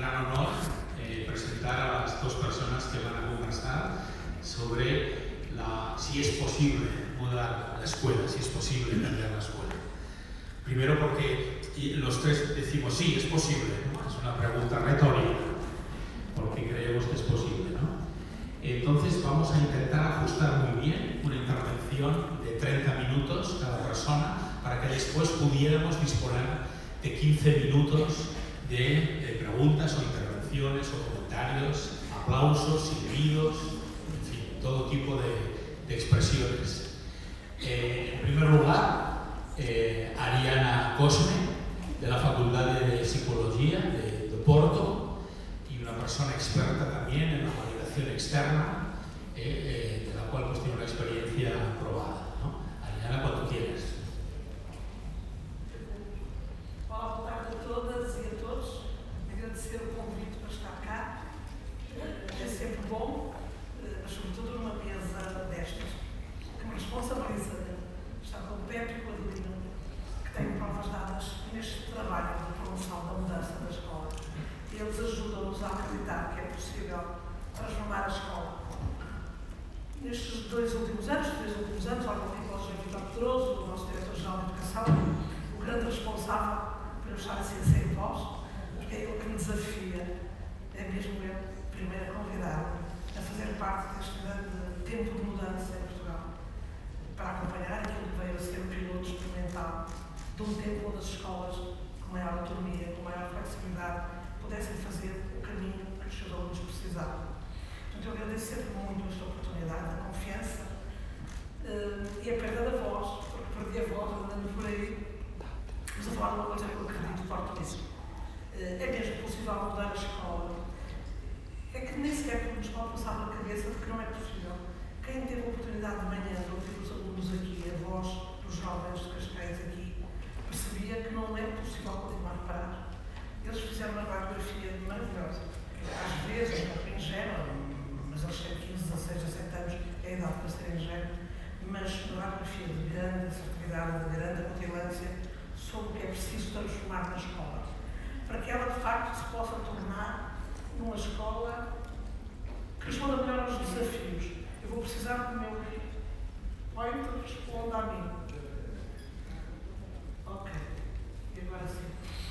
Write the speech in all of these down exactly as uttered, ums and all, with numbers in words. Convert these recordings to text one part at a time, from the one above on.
gran honor eh, presentar a las dos personas que van a conversar sobre la, si es posible mudar la escuela, si es posible cambiar la escuela. Primero porque los tres decimos sí, es posible, ¿no? Es una pregunta retórica, porque creemos que es posible, ¿no? Entonces vamos a intentar ajustar muy bien una intervención de treinta minutos cada persona para que después pudiéramos disponer de quince minutos de, de preguntas o intervenciones o comentarios, aplausos, silbidos, en fin, todo tipo de, de expresiones. Eh, en primer lugar, eh, Ariana Cosme, de la Facultad de Psicología de, de Porto, y una persona experta también en la validación externa, eh, eh, de la cual pues, tiene una experiencia probada, ¿no? Ariana, cuando quieras. Olá, boa tarde a todas e a todos. Agradecer o convite para estar cá. É sempre bom, mas sobretudo numa mesa destas, que me responsabiliza estar com o Pepe e com a Adelina, que têm provas dadas neste trabalho de promoção da mudança da escola. Eles ajudam-nos a acreditar que é possível transformar a escola. Nestes dois últimos anos, três últimos anos, olha aqui para o José Vitor Pedroso, o nosso diretor-geral de Educação, o grande responsável por eu estar assim sem voz, porque é ele que me desafia, é mesmo eu, primeiro a convidar-me a fazer parte deste grande tempo de mudança em Portugal, para acompanhar aquilo que veio a ser o piloto experimental de um tempo onde as escolas, com maior autonomia, com maior flexibilidade, pudessem fazer o caminho que os seus alunos precisavam. Portanto, eu agradeço sempre muito esta oportunidade, a confiança uh, e a perda da voz, porque perdi a voz andando por aí, mas a falar de uma coisa que eu acredito fortemente. Uh, é mesmo possível mudar a escola. É que nem sequer nos pode passar na cabeça de que não é possível. Quem teve a oportunidade de manhã de ouvir os alunos aqui, a voz dos jovens de Cascais aqui, percebia que não é possível continuar parados. Eles fizeram uma radiografia maravilhosa. Às vezes, um pouco ingênua, mas eles têm quinze, dezasseis, dezessete anos, é a idade para ser ingênuo, mas uma radiografia de grande assertividade, de grande acutilância sobre o que é preciso transformar na escola, para que ela, de facto, se possa tornar numa escola que responda melhor aos desafios. Eu vou precisar do meu pointer, responda a mim. Ok. E agora sim.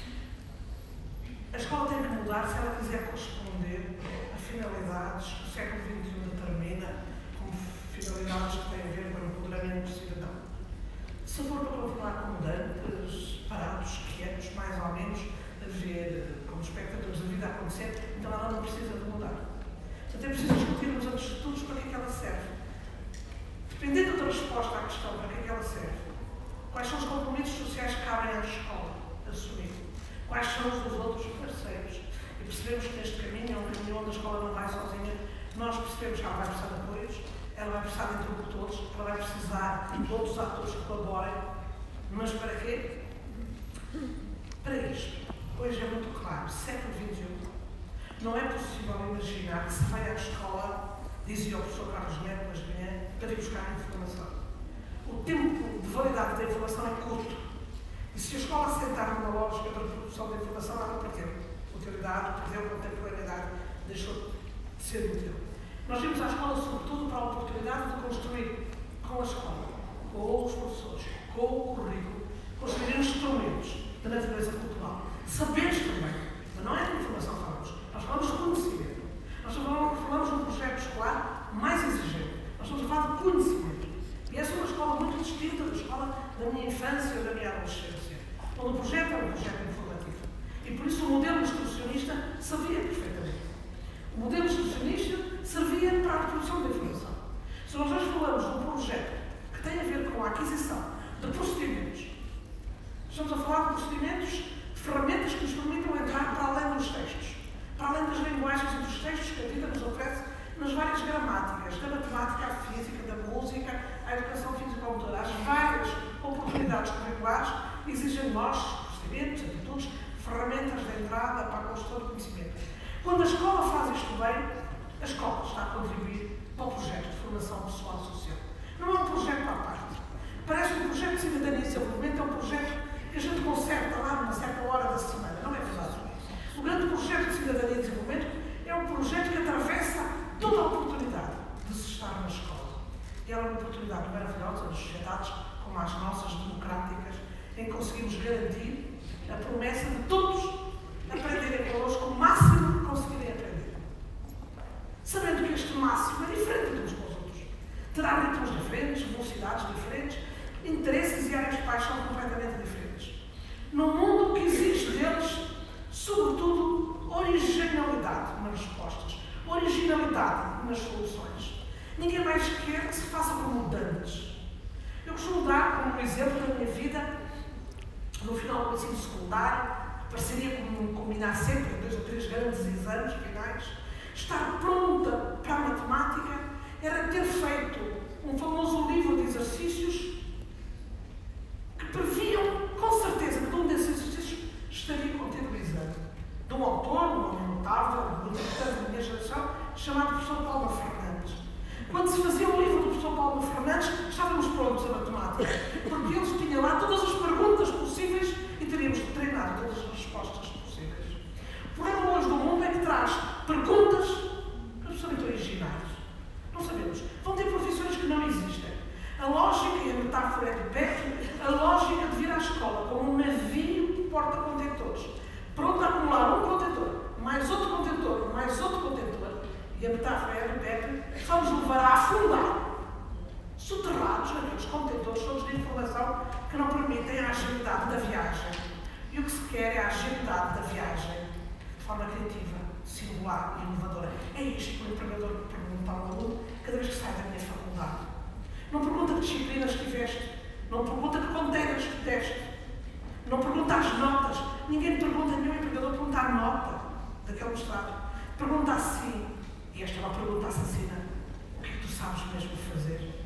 A escola tem que mudar se ela quiser corresponder a finalidades que o século vinte e um determina como finalidades que têm a ver com o empoderamento do cidadão. Se for para continuar como dantes, parados, quietos, mais ou menos, a ver como espectadores da vida acontecer, então ela não precisa de mudar. Portanto, é preciso discutirmos antes de tudo para que é que ela serve. Dependendo da resposta à questão para que é que ela serve, quais são os compromissos sociais que cabem à escola assumir, quais são os dos outros parceiros, e percebemos que neste caminho é um caminho onde a escola não vai sozinha, nós percebemos que ela vai precisar de apoios, ela vai precisar de interlocutores, ela vai precisar de outros atores que colaborem, mas para quê? Para isto. Hoje é muito claro, século vinte e um, não é possível imaginar que se vai à escola, dizia o professor Carlos Neto hoje de manhã, para vir buscar informação. O tempo de validade da informação é curto. E se a escola se sentar numa lógica de reprodução da informação, ela perdeu utilidade, perdeu contemporaneidade, deixou de ser útil. Nós vimos a escola sobretudo para a oportunidade de construir com a escola, com os professores, com o currículo, construir instrumentos da natureza cultural. Saberes também, mas não é de informação que falamos. Nós falamos de conhecimento. Nós falamos de um projeto escolar mais exigente. Nós estamos a falar de conhecimento. E essa é uma escola muito distinta da escola da minha infância ou da minha adolescência, onde o projeto é um projeto informativo. E por isso o modelo instrucionista servia perfeitamente. O modelo instrucionista servia para a reprodução da informação. Se nós hoje falamos de um projeto que tem a ver com a aquisição de procedimentos, estamos a falar de procedimentos, de ferramentas que nos permitam entrar para além dos textos, para além das linguagens e dos textos que a vida nos oferece nas várias gramáticas, da matemática à física, da música, à educação físico-motora, as várias oportunidades curriculares exigem de nós procedimentos, atitudes, ferramentas de entrada para a construção do conhecimento. Quando a escola faz isto bem, a escola está a contribuir para o projeto de formação pessoal e social. Não é um projeto à parte. Parece que o projeto de cidadania e desenvolvimento é um projeto que a gente conserta lá numa certa hora da semana. Não é verdade. O grande projeto de cidadania e maravilhosa nas sociedades como as nossas democráticas, em que conseguimos garantir a promessa de todos aprenderem connosco o máximo que conseguirem aprender. Sabendo que este máximo é diferente de uns com os outros. Terá ritmos diferentes, velocidades diferentes, interesses e áreas de paixão completamente diferentes. Num mundo que exige deles, sobretudo, originalidade nas respostas, originalidade nas soluções. Ninguém mais quer que se faça como dantes. Eu costumo dar como exemplo da minha vida, no final do ensino secundário, pareceria como combinar sempre dois ou três grandes exames finais, estar pronta para a matemática era ter feito um famoso livro de exercícios que previam, com certeza, que um desses exercícios estaria contido o exame. De um autor, um homem notável, muito importante da minha geração, chamado professor Paulo Fernandes. Quando se fazia o livro do professor Paulo Fernandes, estávamos prontos a matemática, porque eles tinham lá todas as perguntas possíveis e teríamos de treinar todas as respostas possíveis. O problema hoje do mundo é que traz perguntas absolutamente originais. Não sabemos. Vão ter profissões que não existem. A lógica e a metáfora é de Beck, a lógica de vir à escola como um navio porta-contentores, pronto a acumular um contentor, mais outro contentor, mais outro contentor, e a metáfora é de Beck, só nos levará a afundar, soterrados naqueles contentores todos de informação que não permitem a agilidade da viagem. E o que se quer é a agilidade da viagem, de forma criativa, singular e inovadora. É isto que o empregador pergunta ao aluno cada vez que sai da minha faculdade. Não pergunta que disciplinas tiveste, não pergunta que conteiras que deste, não pergunta as notas. Ninguém pergunta, nenhum empregador pergunta a nota daquele mestrado. Pergunta assim, e esta é uma pergunta assassina: o que é que tu sabes mesmo fazer?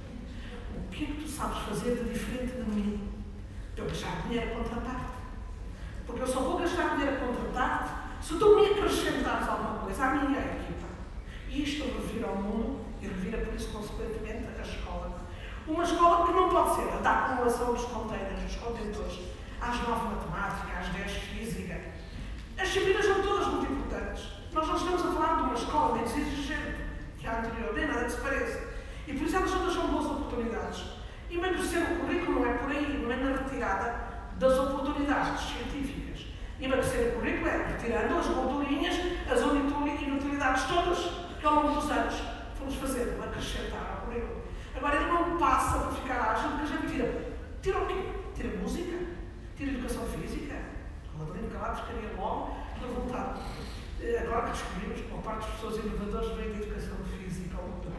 O que é que tu sabes fazer de diferente de mim? Eu gastar dinheiro a contratar-te. Porque eu só vou gastar dinheiro a contratar-te se tu me acrescentares alguma coisa à minha equipa. E isto revira ao mundo e revira, por isso, consequentemente, a escola. Uma escola que não pode ser a da acumulação dos contêineres, dos contentores, às nove matemática, às dez física. As disciplinas são todas muito importantes. Nós não estamos a falar de uma escola menos exigente que a anterior, nem nada que se pareça. E por isso elas todas são boas oportunidades. Emagrecer o currículo não é por aí, não é na retirada das oportunidades científicas. Emagrecer o currículo é retirando as gordurinhas, as inutilidades todas que ao longo dos anos fomos fazendo, acrescentar ao currículo. Agora ele não passa para ficar ágil porque a gente tira. Tira o quê? Tira música? Tira educação física? O Adelino Calabres queria logo levantar. Agora que descobrimos que uma parte das pessoas inovadoras vem da educação física.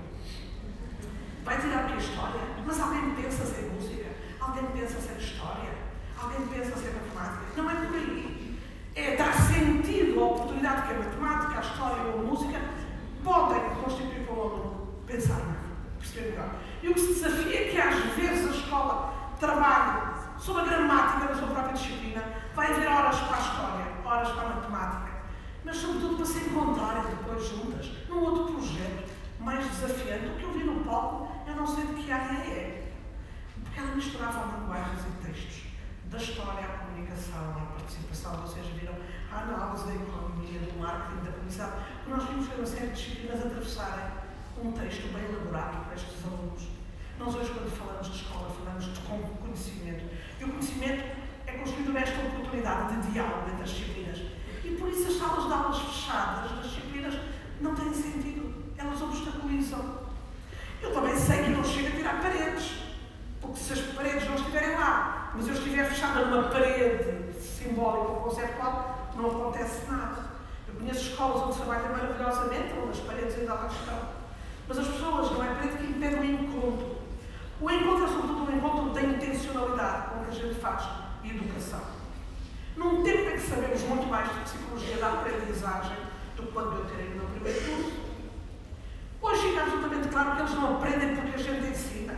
Vai tirar o que é história? Mas alguém pensa sem música? Alguém pensa sem história? Alguém pensa sem matemática? Não é por aí. É dar sentido à oportunidade que a matemática, a história ou a música podem constituir para o aluno pensar melhor, perceber melhor. E o que se desafia é que às vezes a escola trabalhe sobre a gramática da sua própria disciplina, vai haver horas para a história, horas para a matemática, mas sobretudo para se encontrarem depois juntas num outro projeto mais desafiante. O que eu vi no palco, eu não sei de que área é, porque ela misturava linguagens e textos, da história à comunicação, à participação. Vocês viram a análise da economia, do marketing, da publicidade. O que nós vimos foi uma série de disciplinas atravessarem um texto bem elaborado para estes alunos. Nós hoje, quando falamos de escola, falamos de conhecimento. E o conhecimento é construído nesta oportunidade de diálogo entre as disciplinas. E por isso as salas de aulas fechadas das disciplinas não têm sentido. Elas obstaculizam. Eu também sei que não chega a tirar paredes. Porque se as paredes não estiverem lá, mas eu estiver fechada numa parede simbólica ou conceptual, não acontece nada. Eu conheço escolas onde se trabalha maravilhosamente, onde as paredes ainda lá estão. Mas as pessoas, não é a parede que impede o encontro. O encontro é sobretudo um encontro da intencionalidade com que a gente faz educação. Num tempo em que sabemos muito mais de psicologia da aprendizagem do que quando eu tirei o meu primeiro curso, hoje fica absolutamente claro que eles não aprendem porque a gente ensina.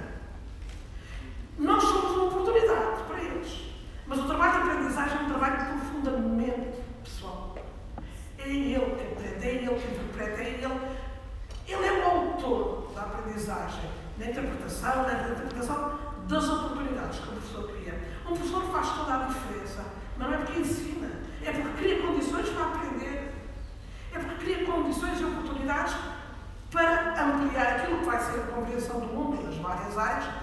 Nós somos uma oportunidade para eles. Mas o trabalho de aprendizagem é um trabalho profundamente pessoal. É ele que aprende, é ele que interpreta, é ele. Ele é o autor da aprendizagem, na interpretação, na interpretação das oportunidades que o professor cria. Um professor faz toda a diferença, mas não é porque ensina, é porque cria condições para aprender, é porque cria condições e oportunidades para ampliar aquilo que vai ser a compreensão do mundo nas várias áreas,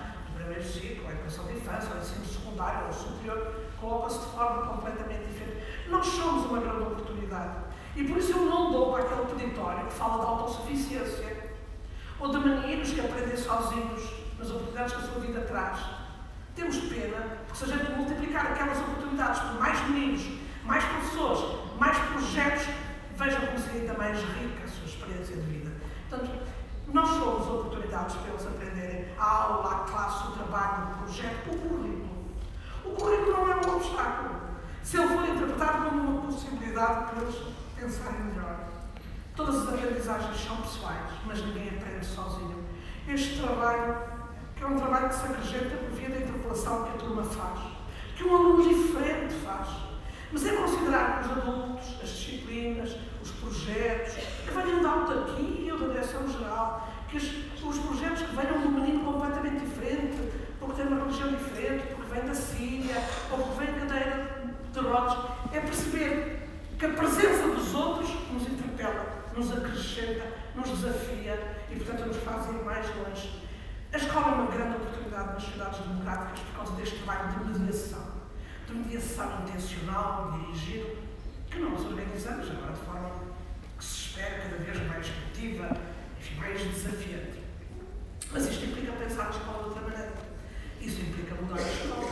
primeiro ciclo, a educação de infância, o ensino secundário, o superior, coloca-se de forma completamente diferente. Nós somos uma grande oportunidade. E por isso eu não dou para aquele peditório que fala de autossuficiência ou de meninos que aprendem sozinhos nas oportunidades que a sua vida traz. Temos pena, porque se a gente multiplicar aquelas oportunidades por mais meninos, mais professores, mais projetos, vejam como seria ainda mais rica a sua experiência de vida. Portanto, nós somos oportunidades para eles aprenderem a aula, a classe, o trabalho, o projeto, o currículo. O currículo não é um obstáculo. Se ele for interpretado como uma possibilidade para eles pensarem melhor. Todas as aprendizagens são pessoais, mas ninguém aprende sozinho. Este trabalho, que é um trabalho que se acrescenta por via da interpelação que a turma faz, que um aluno diferente faz, mas é considerar que os adultos, as disciplinas, os projetos, que venham da autarquia ou da direção-geral, que os, os projetos que venham de um menino completamente diferente, porque tem uma religião diferente, porque vem da Síria, ou porque vem de cadeira de rodas, é perceber que a presença dos outros nos interpela, nos acrescenta, nos desafia e, portanto, nos faz ir mais longe. A escola é uma grande oportunidade nas sociedades democráticas por causa deste trabalho de mediação, de mediação intencional, dirigido, que nós organizamos agora de forma que se espera cada vez mais ativa, enfim, mais desafiante. Mas isto implica pensar a escola de outra maneira. Isso implica mudar a escola,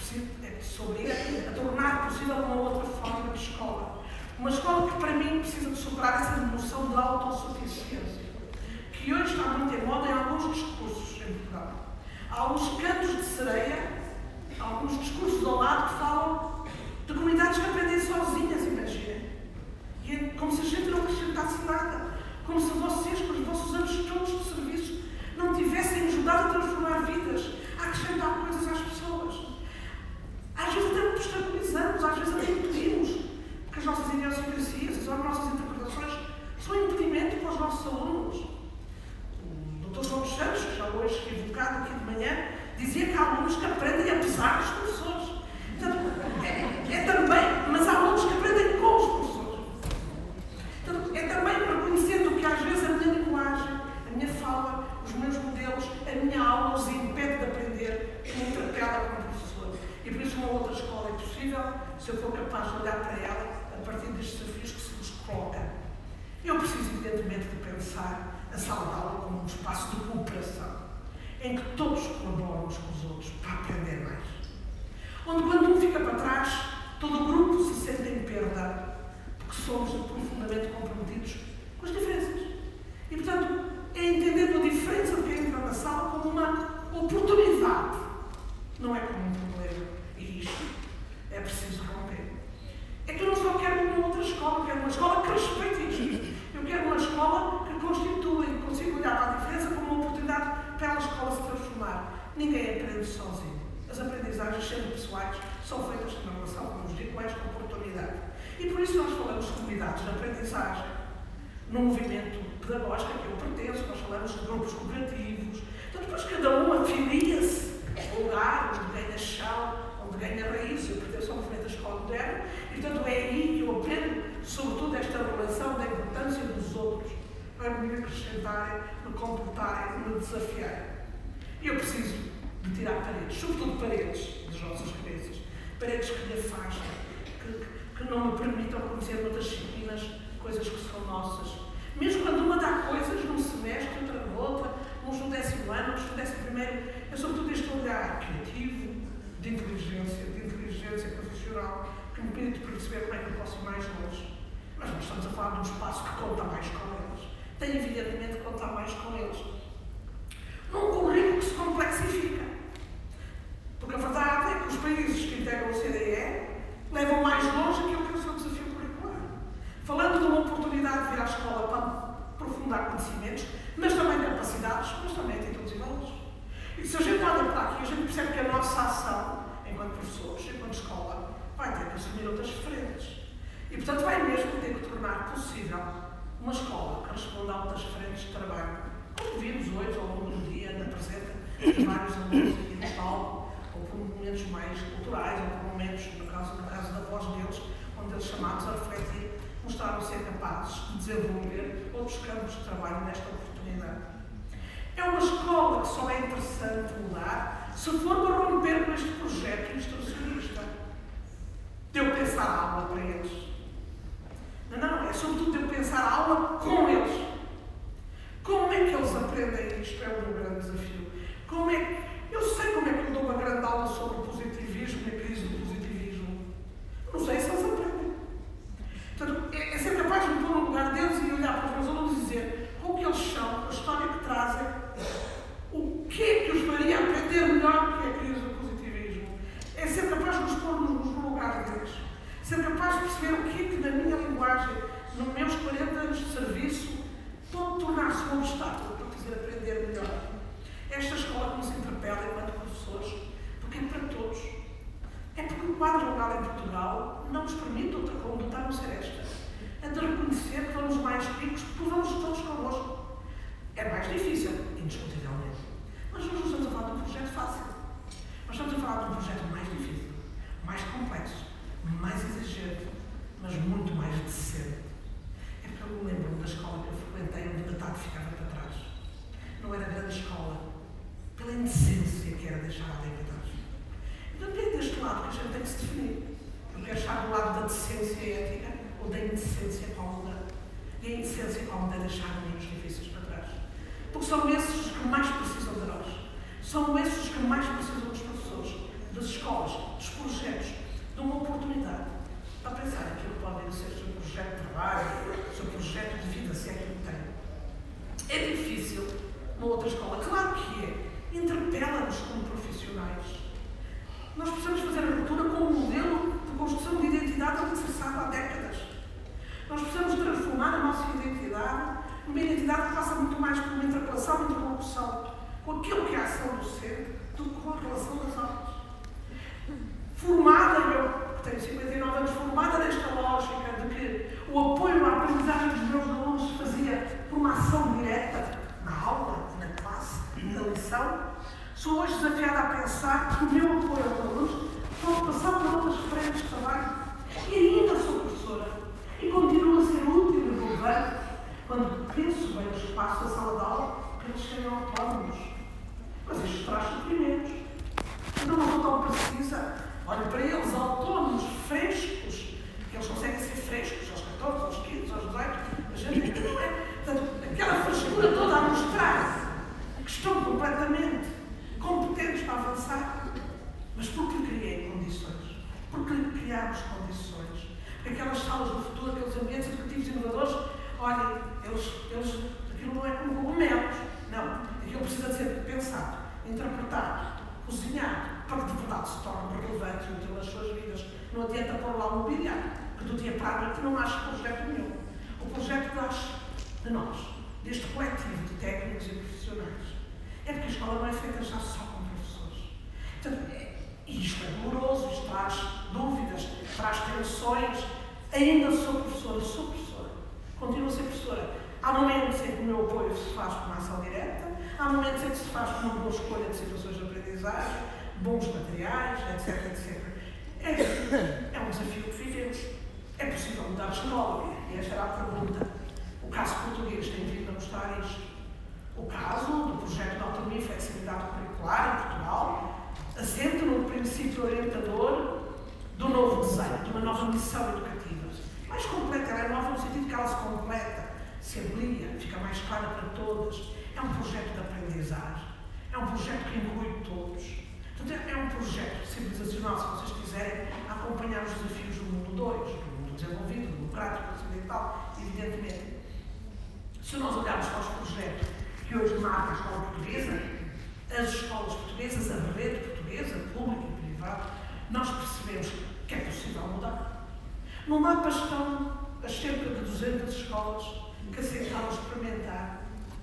é que se obriga a tornar possível uma outra forma de escola. Uma escola que, para mim, precisa de superar essa noção de autossuficiência, que hoje está muito em moda em alguns discursos em Portugal. Há alguns cantos de sereia, há alguns discursos ao lado que falam de comunidades que aprendem sozinhas, imaginem. E é como se a gente não acrescentasse nada, como se vocês, com os vossos anos todos de serviço, não tivessem ajudado a transformar vidas, a acrescentar coisas às pessoas. Às vezes até nos estabilizamos, às vezes até impedimos, porque as nossas idiosincrasias, as nossas interpretações são impedimento para os nossos alunos. O doutor João dos Santos, já hoje equivocado aqui de manhã, dizia que há alunos que aprendem apesar dos professores. Portanto, é, é também, mas há alunos que aprendem com os professores. Portanto, é também reconhecendo que às vezes a minha linguagem, a minha fala, os meus modelos, a minha aula os impede de aprender, que me interpela como professor. E por isso uma outra escola é possível, se eu for capaz de olhar para ela a partir destes desafios que se nos coloca. Eu preciso, evidentemente, de pensar a sala de aula como um espaço de cooperação, em que todos colaboram uns com os outros para aprender mais. Onde, quando um fica para trás, todo o grupo se sente em perda, porque somos profundamente comprometidos com as diferenças. E, portanto, é entender a diferença de quem entra na sala como uma oportunidade, não é como um problema. E isto é preciso romper. É que eu não só quero uma outra escola, eu quero uma escola que respeite isto. Eu quero uma escola que constitui, que consiga olhar para a diferença como uma oportunidade para a escola se transformar. Ninguém aprende sozinho. As aprendizagens, sendo pessoais, são feitas na relação, como nos digo, com esta oportunidade. E por isso nós falamos de comunidades de aprendizagem, num movimento pedagógico a que eu pertenço, nós falamos de grupos cooperativos. Então depois cada um afilia-se ao lugar onde ganha chão, onde ganha raiz. Eu pertenço ao movimento da escola moderna e, portanto, é aí que eu aprendo, sobretudo, esta relação da importância dos outros para me acrescentarem, me comportarem, me desafiarem. E eu preciso de tirar paredes, sobretudo paredes das nossas cabeças, paredes que me afastem, que, que não me permitam conhecer noutras disciplinas coisas que são nossas. Mesmo quando uma dá coisas num semestre, outra noutra, uns no décimo ano, outros no décimo primeiro, é sobretudo este olhar criativo, de inteligência, de inteligência profissional, que me permite perceber como é que eu posso ir mais longe. Mas nós estamos a falar de um espaço que conta mais com eles. Tem evidentemente que contar mais com eles. Num currículo que se complexifica. Porque a verdade é que os países que integram o C D E levam mais longe aquilo que é o seu desafio curricular. Falando de uma oportunidade de vir à escola para aprofundar conhecimentos, mas também capacidades, mas também atitudes e valores. E se a gente olha para aqui, a gente percebe que a nossa ação, enquanto professores, enquanto escola, vai ter que assumir outras frentes. E, portanto, vai mesmo ter que tornar possível uma escola que responda a outras frentes de trabalho, como vimos hoje, ao longo do dia, na presença de vários alunos aqui no palco, ou por momentos mais culturais, ou por momentos, no caso, no caso da voz deles, onde eles chamados a refletir, mostraram ser capazes de desenvolver outros campos de trabalho nesta oportunidade. É uma escola que só é interessante mudar se for para romper com este projeto instrucionista, de eu pensar a aula para eles. Não, não, é sobretudo de eu pensar a aula com eles. Como é que eles aprendem isto? É o meu grande desafio. Como é que... Eu sei como é que eu dou uma grande aula sobre o positivismo e a crise do positivismo. Não sei se eles aprendem. Portanto, é, é ser capaz de me pôr no lugar deles e olhar para os meus alunos e dizer o que eles são, a história que trazem, o que é que os faria aprender melhor que a crise do positivismo. É ser capaz de nos pôr no lugar deles. Ser capaz de perceber o que é que na minha linguagem, nos meus quarenta anos de serviço, pode tornar-se um obstáculo para fazer aprender melhor. Esta escola que nos interpela enquanto professores, porque é para todos. É porque o quadro legal em Portugal não nos permite outra conduta a não ser esta. A de reconhecer que vamos mais ricos porque vamos todos connosco. É mais difícil, indiscutivelmente. Mas nós não estamos a falar de um projeto fácil. Nós estamos a falar de um projeto mais difícil, mais complexo, mais exigente, mas muito mais decente. É porque eu me lembro da escola que eu frequentei onde metade ficava para trás. Não era grande escola, pela indecência que era deixar alguém para trás. Então é deste lado que a gente tem que se definir. Eu quero estar do lado da decência ética ou da indecência cómoda. E a indecência cómoda é deixar menos difíceis para trás. Porque são esses os que mais precisam de nós. São esses os que mais precisam dos professores, das escolas, dos projetos, de uma oportunidade para pensar aquilo que pode ser o seu projeto de trabalho, o seu projeto de vida, se é que ele tem. É difícil numa outra escola? Claro que é. Interpela-nos como profissionais. Nós precisamos fazer a ruptura com um modelo de construção de identidade alicerçado há décadas. Nós precisamos transformar a nossa identidade numa identidade que passa muito mais por uma interpelação, uma interlocução com aquilo que é a ação docente do que com a relação das aulas. Formada, eu que tenho cinquenta e nove anos, formada nesta lógica de que o apoio à aprendizagem dos meus alunos se fazia por uma ação direta na aula, na classe, na lição, sou hoje desafiada a pensar que o meu apoio aos alunos pode passar por outras frentes de trabalho. E ainda sou professora e continuo a ser útil e relevante quando penso bem no espaço da sala de aula que eles sejam autónomos. Mas isto traz sofrimentos. Então não sou tão precisa. Olha, para eles, autónomos, frescos, que eles conseguem ser frescos aos catorze, aos quinze, aos dezoito, a gente não é. Portanto, aquela frescura toda a mostrar que estão completamente competentes para avançar, mas porque criei condições, porque criámos condições. Aquelas salas do futuro, aqueles ambientes educativos inovadores, olhem, eles, eles, aquilo não é como cogumelos, não. Aquilo precisa de ser pensado, interpretado, cozinhado, para que de verdade se torne relevante e útil nas suas vidas. Não adianta pôr lá um mobiliário, que do dia para a noite não nasce projeto nenhum. O projeto nasce de nós, deste coletivo de técnicos e profissionais. É porque a escola não é feita já só com professores. Portanto, é, isto é doloroso, isto traz dúvidas, traz tensões. Ainda sou professora, sou professora. Continuo a ser professora. Há momentos em que o meu apoio se faz com uma ação direta, há momentos em que se faz com uma boa escolha de situações de aprendizagem, bons materiais, etc, etcétera. É, é um desafio que vivemos. É possível mudar de escola? E esta era a pergunta. O caso português tem vindo a mostrar isto. O caso do projeto de autonomia e flexibilidade curricular em Portugal assenta no princípio orientador do novo desenho, de uma nova missão educativa. Mais completa, ela é nova no sentido que ela se completa, se amplia, fica mais clara para todas. É um projeto de aprendizagem, é um projeto que inclui todos. Portanto, é um projeto civilizacional, se vocês quiserem, a acompanhar os desafios do mundo dois, do mundo desenvolvido, democrático, ocidental, evidentemente. Se nós olharmos para os projetos que hoje marcam a escola portuguesa, as escolas portuguesas, a rede portuguesa, pública e privada, nós percebemos que é possível mudar. No mapa estão as cerca de duzentas escolas que aceitaram experimentar,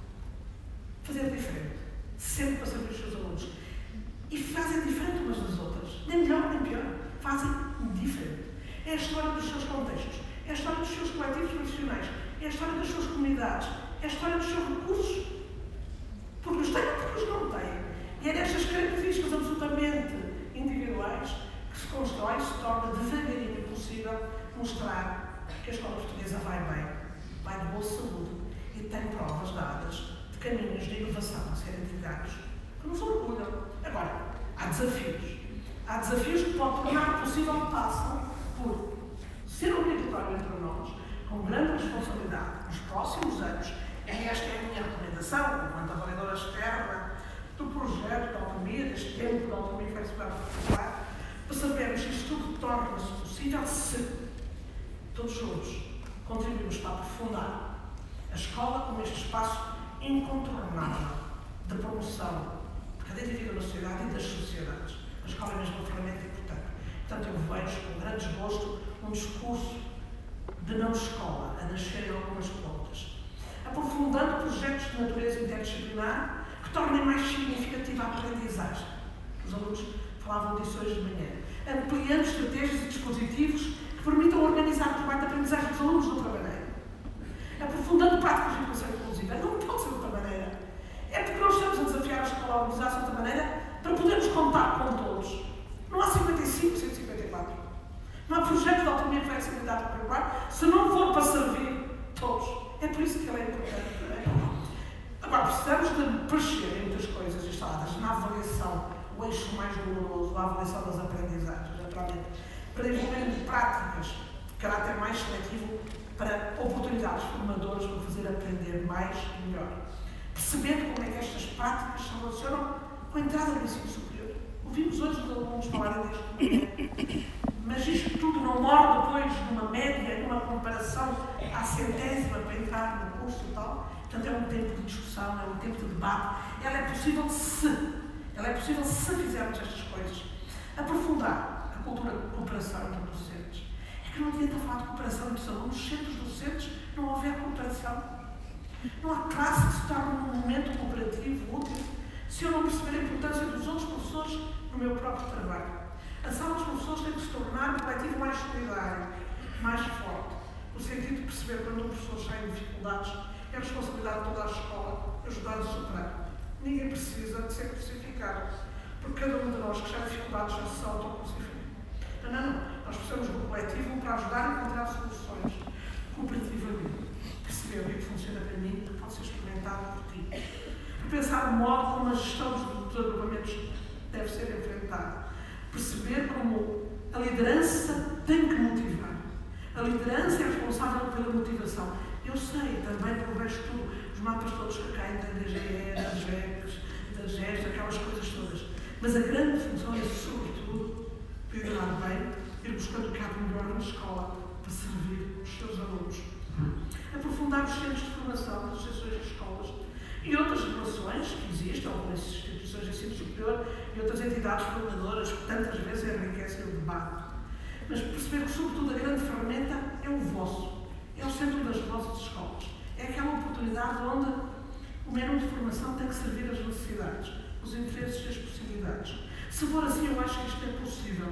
fazer diferente, sempre para servir os seus alunos. E fazem diferente umas das outras, nem melhor nem pior, fazem diferente. É a história dos seus contextos, é a história dos seus coletivos profissionais, é a história das suas comunidades, é a história dos seus recursos. Porque os têm, porque os não têm. E é destas características absolutamente individuais que se constrói e se torna devagarinho possível mostrar que a escola portuguesa vai bem, vai de boa saúde e tem provas dadas de caminhos de inovação a serem trilhados que nos orgulham. Agora, Há desafios. Há desafios que pode tornar possível passam por ser obrigatório entre nós, com grande responsabilidade, nos próximos anos. Esta é a minha recomendação, enquanto avaliadora externa do projeto de autonomia, deste tempo de autonomia e flexibilidade curricular, para sabermos que isto tudo torna-se possível se todos juntos contribuímos para aprofundar a escola como este espaço incontornável de promoção de cada indivíduo na sociedade e das sociedades. A escola é mesmo uma ferramenta importante. Portanto, eu vejo com grande desgosto um discurso de não escola a nascer em algumas pontas, aprofundando projetos de natureza interdisciplinar que tornem mais significativa a aprendizagem. Os alunos falavam disso hoje de manhã. Ampliando estratégias e dispositivos que permitam organizar o trabalho de aprendizagem dos alunos de outra maneira. Aprofundando práticas de educação inclusiva. Não pode ser de outra maneira. É porque nós estamos a desafiar a escola a organizar-se de outra maneira para podermos contar com todos. Não há cinquenta e cinco, cento e cinquenta e quatro. Não há projeto de autonomia e flexibilidade curricular se não for para servir todos. É por isso que ele é importante também. Agora, precisamos de crescer em muitas coisas instaladas na avaliação, o eixo mais doloroso, a avaliação das aprendizagens, naturalmente, para desenvolver práticas de caráter mais seletivo para oportunidades formadoras para fazer aprender mais e melhor. Percebendo como é que estas práticas se relacionam com a entrada no ensino superior. Ouvimos hoje os alunos falarem disto, mas isto tudo não morre depois numa média, numa comparação à centésima para entrar no curso e tal. Portanto, é um tempo de discussão, é um tempo de debate. Ela é possível se, ela é possível se fizermos estas coisas. Aprofundar a cultura de cooperação entre docentes. É que não adianta falar de cooperação entre os alunos se entre os docentes não houver cooperação. Não há classe que se torne um momento cooperativo útil se eu não perceber a importância dos outros professores no meu próprio trabalho. A sala dos professores tem que se tornar um coletivo mais solidário, mais forte, no sentido de perceber quando um professor sai em dificuldades, é a responsabilidade de toda a escola ajudar a superar. Ninguém precisa de ser crucificado, porque cada um de nós que está em dificuldades já se autocrucifica. Não, não, não. Nós precisamos do coletivo para ajudar a encontrar soluções cooperativamente. Perceber o que funciona para mim, que pode ser experimentado por ti. Pensar o modo como a gestão dos agrupamentos deve ser enfrentada. Perceber como a liderança tem que motivar. A liderança é responsável pela motivação. Eu sei, também que eu vejo tudo, os mapas todos que caem da D G E, das G E C, das G E S, aquelas coisas todas. Mas a grande função é, sobretudo, liderar bem, ir buscando o que há de melhor na escola para servir os seus alunos. Aprofundar os centros de formação das associações de escolas e outras relações que existem, algumas instituições de ensino superior e outras entidades formadoras que tantas vezes enriquecem o debate. Mas perceber que, sobretudo, a grande ferramenta é o vosso, é o centro das vossas escolas. É aquela oportunidade onde o menu de formação tem que servir às necessidades, os interesses e as possibilidades. Se for assim, eu acho que isto é possível.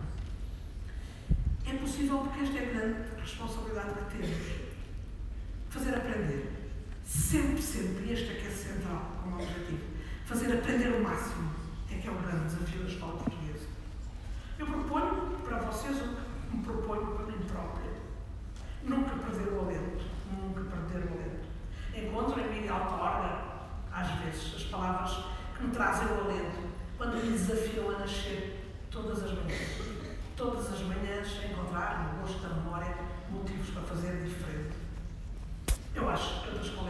É possível porque esta é a grande responsabilidade que temos. Fazer aprender. Sempre, sempre, e este é que é central como objetivo. Fazer aprender o máximo é que é o grande desafio da escola portuguesa. Eu proponho para vocês o que me proponho para mim própria. Nunca perder o alento. Nunca perder o alento. Encontro em mim outorga, às vezes, as palavras que me trazem o alento, quando me desafiam a nascer todas as manhãs. Todas as manhãs encontrar no gosto da memória motivos para fazer diferente. Eu acho que cada escola